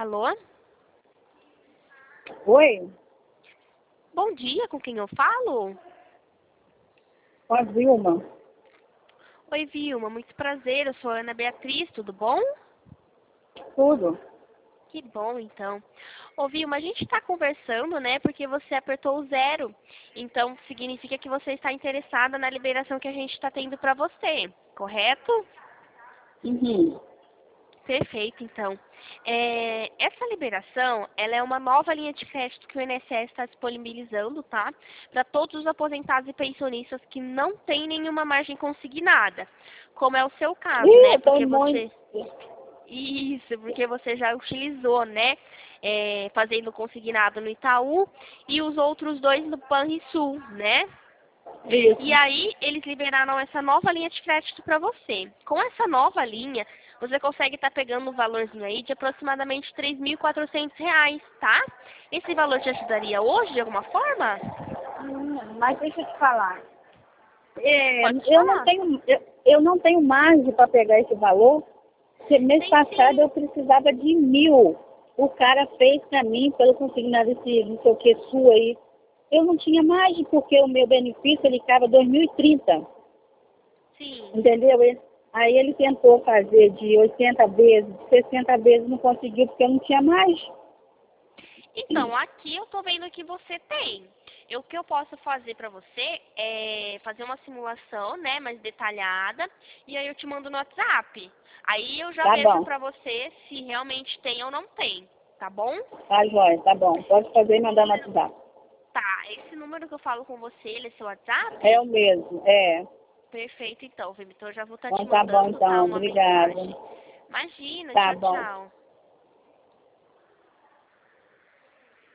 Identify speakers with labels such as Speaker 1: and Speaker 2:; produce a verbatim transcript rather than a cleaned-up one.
Speaker 1: Alô?
Speaker 2: Oi,
Speaker 1: Bom dia, com quem eu falo?
Speaker 2: com a Vilma.
Speaker 1: Oi, Vilma, muito prazer, eu sou a Ana Beatriz, tudo bom?
Speaker 2: Tudo.
Speaker 1: Que bom, então. Ô, Vilma, a gente está conversando, né, porque você apertou o zero. Então, significa que você está interessada na liberação que a gente está tendo para você, correto?
Speaker 2: Uhum.
Speaker 1: Perfeito, então. É, essa liberação, ela é uma nova linha de crédito que o I N S S está disponibilizando, tá? Para todos os aposentados e pensionistas que não têm nenhuma margem consignada, como é o seu caso, né?
Speaker 2: Ih,
Speaker 1: Porque
Speaker 2: tem muito.
Speaker 1: você... Isso, porque você já utilizou, né? É, fazendo consignado no Itaú e os outros dois no Banrisul, né? E
Speaker 2: Isso.
Speaker 1: aí, eles liberaram essa nova linha de crédito para você. Com essa nova linha, você consegue estar pegando um valorzinho aí de aproximadamente três mil e quatrocentos reais, tá? Esse valor te ajudaria hoje, de alguma forma?
Speaker 2: Hum, Mas deixa eu te falar. É,
Speaker 1: Pode
Speaker 2: eu não
Speaker 1: falar.
Speaker 2: tenho, eu, eu não tenho margem para pegar esse valor. Porque mês
Speaker 1: Tem
Speaker 2: passado
Speaker 1: sim.
Speaker 2: eu precisava de mil. O cara fez para mim, pelo consignado esse não sei o que sul aí. Eu não tinha margem, porque o meu benefício ele estava dois mil e trinta.
Speaker 1: Sim.
Speaker 2: Entendeu? Ele- Aí ele tentou fazer de oitenta vezes, de sessenta vezes, não conseguiu, porque eu não tinha mais.
Speaker 1: Então, aqui eu tô vendo que você tem. Eu- O que eu posso fazer pra você é fazer uma simulação, né, mais detalhada, e aí eu te mando no WhatsApp. Aí eu já
Speaker 2: Tá
Speaker 1: vejo
Speaker 2: bom,
Speaker 1: pra você se realmente tem ou não tem, tá bom?
Speaker 2: tá jóia, tá bom. Pode fazer e mandar no WhatsApp.
Speaker 1: Tá, esse número que eu falo com você, ele é seu
Speaker 2: É
Speaker 1: WhatsApp?
Speaker 2: o mesmo, é.
Speaker 1: Perfeito, então, Vivi. Então eu já vou estar te
Speaker 2: Então tá bom,
Speaker 1: mandando, tá,
Speaker 2: então.
Speaker 1: uma
Speaker 2: Obrigada.
Speaker 1: mensagem. Imagina,
Speaker 2: Tá
Speaker 1: tchau,
Speaker 2: bom.
Speaker 1: tchau.